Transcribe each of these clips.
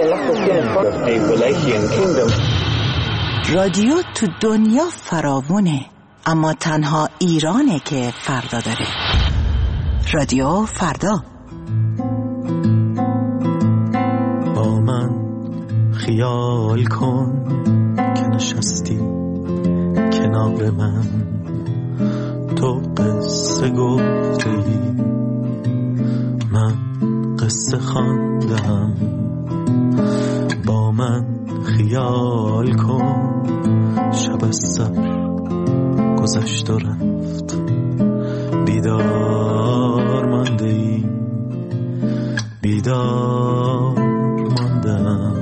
رادیو تو دنیا فراوونه، اما تنها ایرانه که فردا داره. رادیو فردا. با من خیال کن که نشستی کنار من، تو قصه گفتی من قصه خواندم. با من خیال کن شب از سر گذشت و رفت، بیدار مانده ای بیدار ماندم.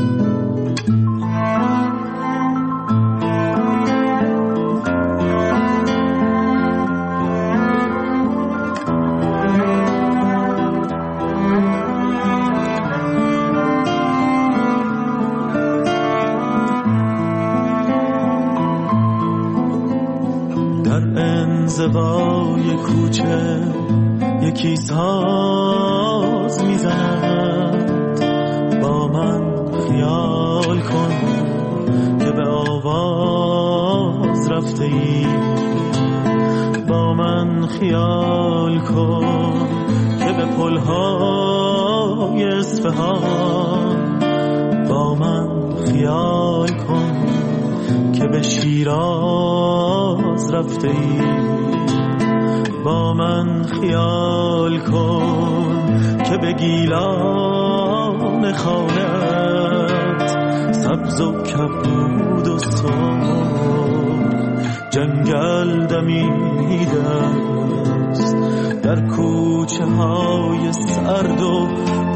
انزوای کوچه یکی ساز میزند، با من خیال کن که به آواز رفته ای. با من خیال کن که به پلهای اصفهان، با من خیال کن که به شیراز رفته ای. با من خیال کن که به گیلان خانت سبز و کبود و سرخ جنگل دمیده است. در کوچه های سرد و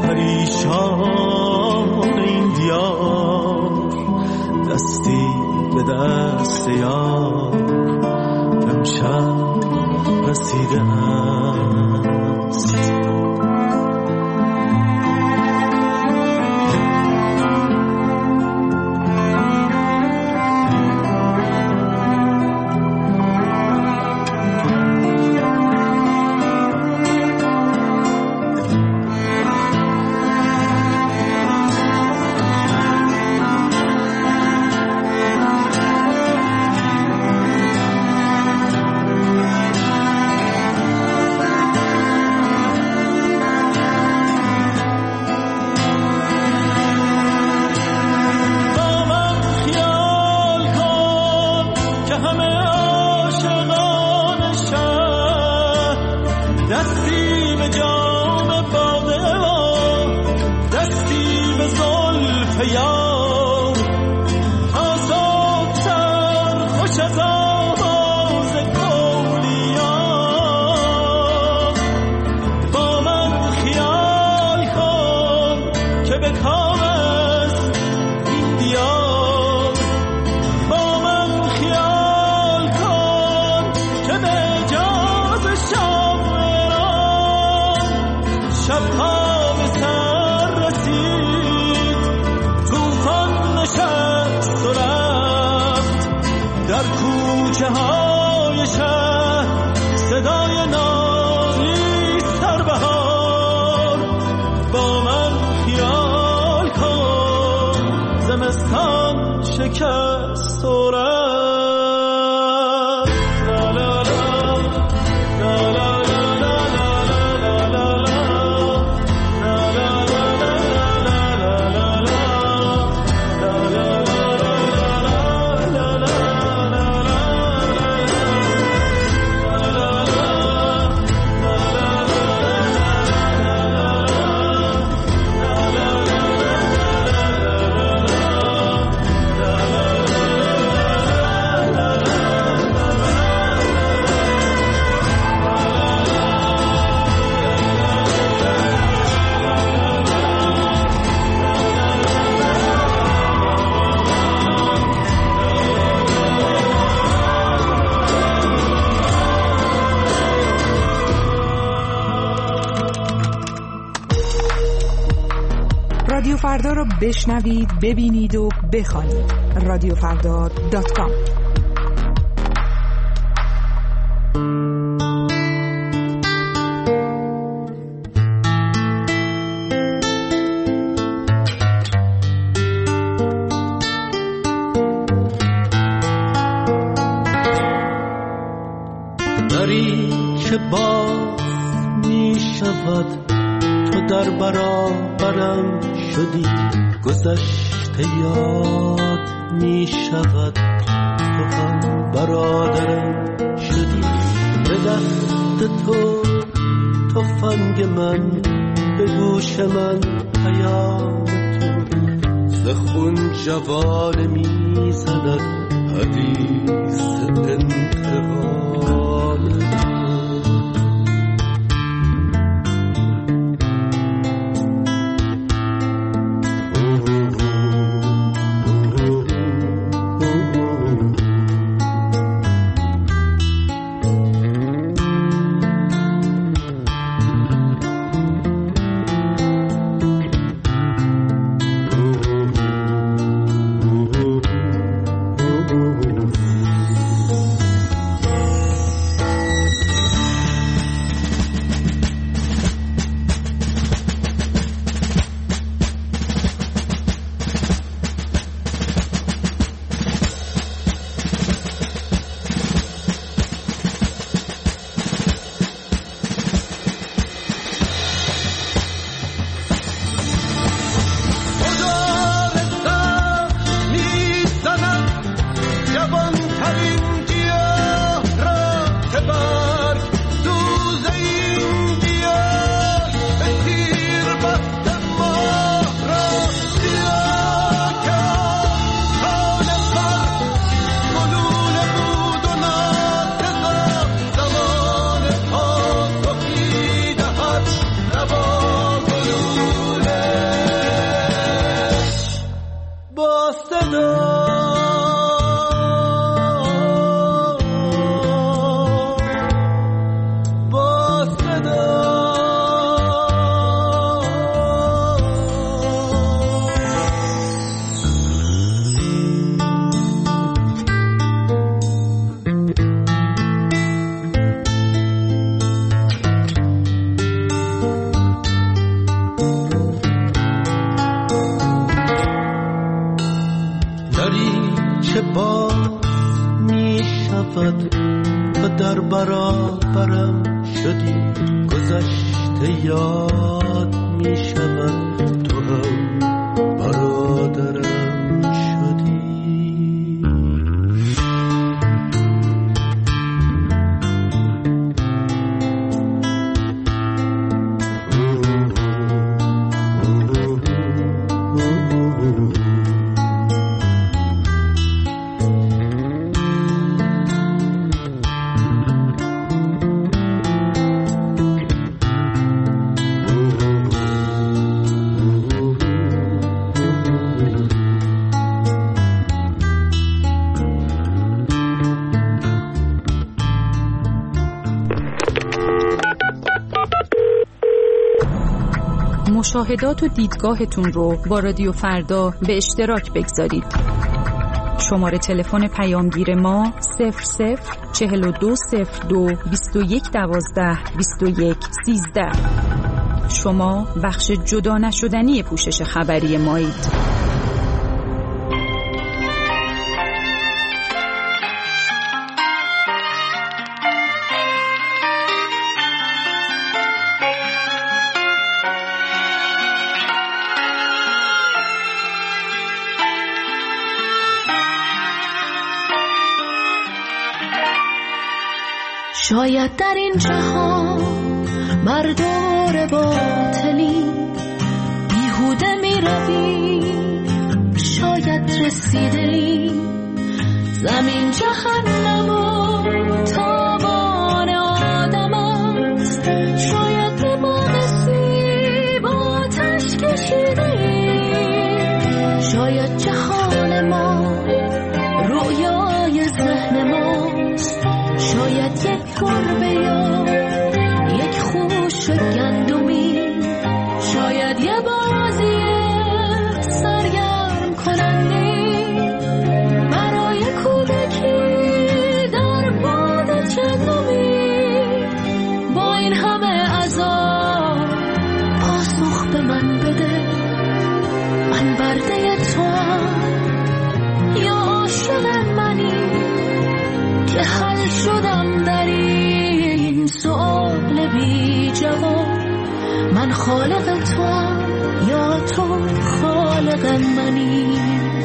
پریشان این دیار، دستی به دست یار امشب رسیده است. شکست و رفت. لا لا لا لا لا لا لا لا رادیو فردا رو بشنوید، ببینید و بخوانید. رادیوفردا.com. شود تو در برابرم شدی، گذشته یاد می شود تو هم برادرم شدی. به دست تو تفنگ من، به گوش من پیام تو، ز خون جوانه می زند حدیث انتقام تو. و در برابرم شدی، گذشته یاد می شود تو هم برادرم شدی. مشاهدات و دیدگاهتون رو با رادیو فردا به اشتراک بگذارید. شماره تلفن پیامگیر ما 00420221122113. شما بخش جدا نشدنی پوشش خبری مایید. شاید در این جهان بردار باطلی بیهوده می روی، شاید رسیدی زمین جهنم و تاوان آدم است، شاید به باغ سیب آتش کشیده، شاید جهان ما رویای ذهن ماست، شاید یک گربه یا یک خوش گندمی، شاید یه بازی سرگرم کننده برای کودکی در باد چندمی. با این همه عذاب پاسخ به من بده، من برده توام یا عاشق منی که حل شدم در این سؤال بی جواب. من خالق توام یا تو خالق منی.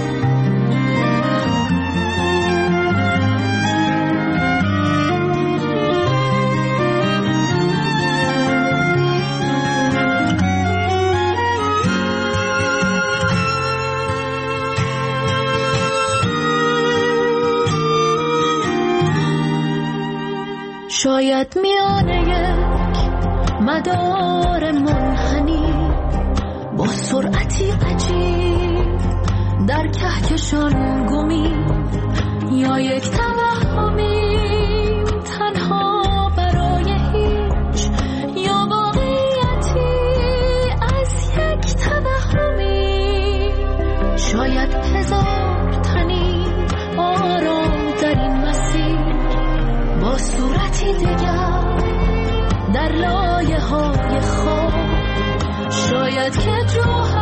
شاید میانه یک مدار منحنی با سرعتی عجیب در کهکشان گمی، یا یک توهمی تنها برای هیچ، یا واقعیتی از یک توهمی. شاید هزار تنی آرام در این مسیر با صورتی دیگر در لایه های خواب. شاید که جوهر